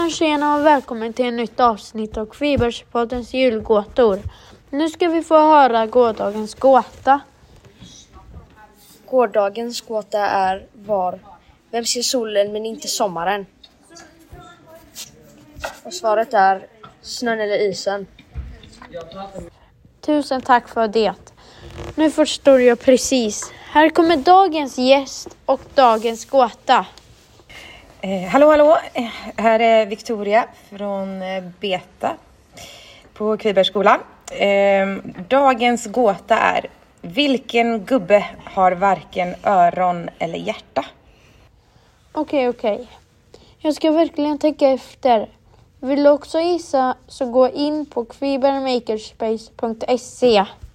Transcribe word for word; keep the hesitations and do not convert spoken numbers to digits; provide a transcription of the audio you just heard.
Tjena tjena och välkommen till ett nytt avsnitt av Kviberspoddens julgåtor. Nu ska vi få höra gårdagens gåta. Gårdagens gåta är var vem ser solen men inte sommaren? Och svaret är snön eller isen. Tusen tack för det. Nu förstår jag precis. Här kommer dagens gäst och dagens gåta. Eh, hallå, hallå. Eh, här är Victoria från eh, Beta på Kvibergsskolan. Eh, dagens gåta är: vilken gubbe har varken öron eller hjärta? Okej, okej. Jag ska verkligen tänka efter. Vill du också gissa så gå in på kvibermakerspace punkt se.